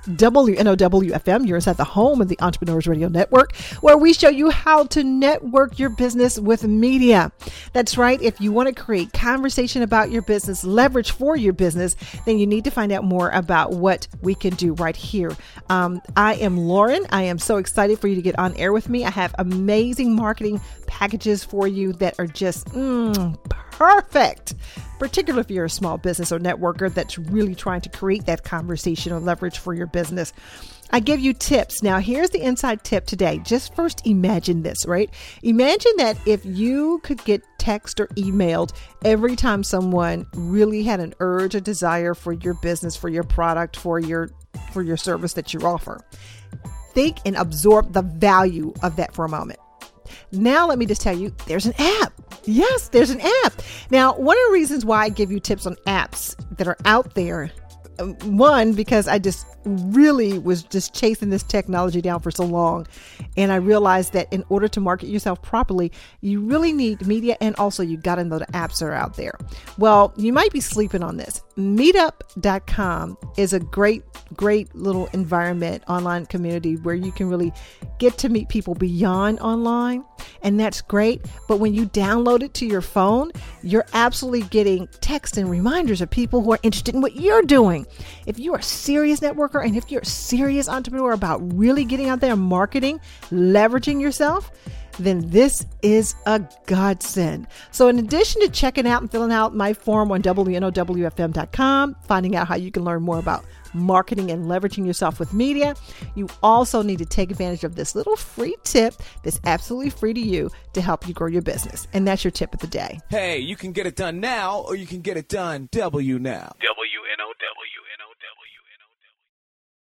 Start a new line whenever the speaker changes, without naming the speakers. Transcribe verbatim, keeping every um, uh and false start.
W N O W F M. You're inside the home of the Entrepreneurs Radio Network, where we show you how to network your business with media. That's right. If you want to create conversation about your business, leverage for your business, then you need to find out more about what we can do right here. Um, I am Lauren. I am so excited for you to get on air with me. I have amazing marketing packages for you that are just mm, perfect, particularly if you're a small business or networker that's really trying to create that conversation or leverage for your business. I give you tips. Now, here's the inside tip today. Just first imagine this, right? Imagine that if you could get text or emailed every time someone really had an urge, a desire for your business, for your product, for your for your service that you offer. Think and absorb the value of that for a moment. Now, let me just tell you, there's an app. Yes, there's an app. Now, one of the reasons why I give you tips on apps that are out there, one, because I just really was just chasing this technology down for so long. And I realized that in order to market yourself properly, you really need media, and also you got to know the apps that are out there. Well, you might be sleeping on this. meetup dot com is a great, great little environment, online community where you can really get to meet people beyond online. And that's great. But when you download it to your phone, you're absolutely getting text and reminders of people who are interested in what you're doing. If you're a serious networker and if you're a serious entrepreneur about really getting out there and marketing, leveraging yourself, then this is a godsend. So in addition to checking out and filling out my form on W N O W F M dot com, finding out how you can learn more about marketing and leveraging yourself with media, you also need to take advantage of this little free tip that's absolutely free to you to help you grow your business. And that's your tip of the day.
Hey, you can get it done now, or you can get it done W now. W N O W N O W N O.